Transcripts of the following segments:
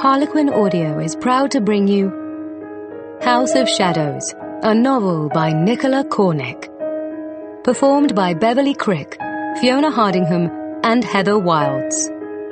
Harlequin Audio is proud to bring you House of Shadows, a novel by Nicola Cornick. Performed by Beverly Crick, Fiona Hardingham, and Heather Wilds.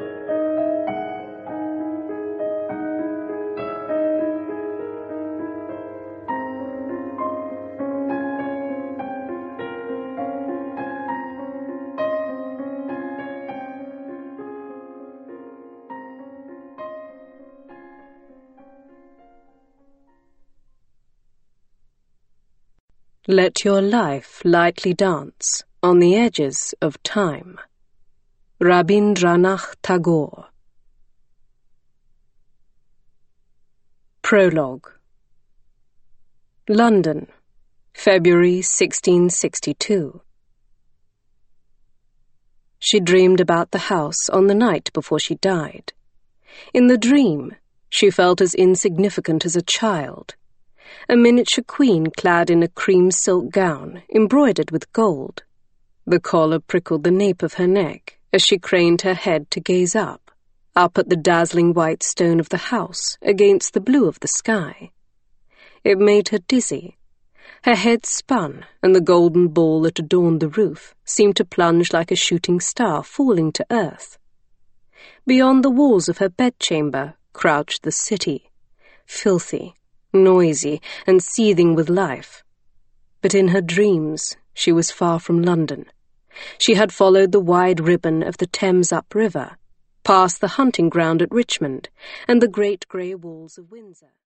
Let your life lightly dance on the edges of time. Rabindranath Tagore. Prologue. London, February 1662. She dreamed about the house on the night before she died. In the dream, she felt as insignificant as a child. A miniature queen clad in a cream silk gown, embroidered with gold. The collar prickled the nape of her neck as she craned her head to gaze up at the dazzling white stone of the house against the blue of the sky. It made her dizzy. Her head spun, and the golden ball that adorned the roof seemed to plunge like a shooting star falling to earth. Beyond the walls of her bedchamber crouched the city, filthy, noisy, and seething with life. But in her dreams, she was far from London. She had followed the wide ribbon of the Thames upriver, past the hunting ground at Richmond, and the great grey walls of Windsor.